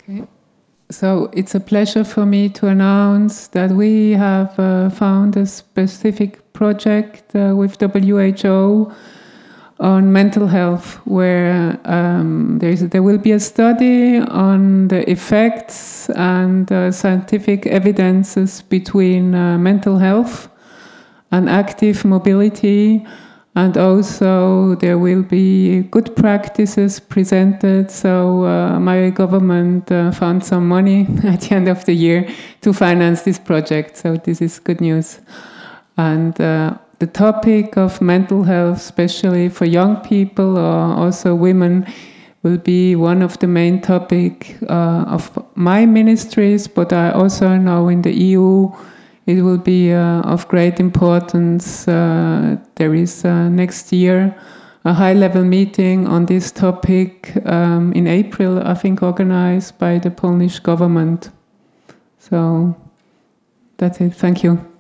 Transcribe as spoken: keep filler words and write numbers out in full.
Okay. So it's a pleasure for me to announce that we have uh, found a specific project uh, with W H O on mental health, where um, there is there will be a study on the effects and uh, scientific evidences between uh, mental health and active mobility. And also there will be good practices presented. So uh, my government uh, found some money at the end of the year to finance this project. So this is good news. And uh, the topic of mental health, especially for young people or also women, will be one of the main topic uh, of my ministries, but I also know in the E U it will be uh, of great importance. Uh, there is uh, next year a high-level meeting on this topic um, in April, I think, organized by the Polish government. So that's it. Thank you.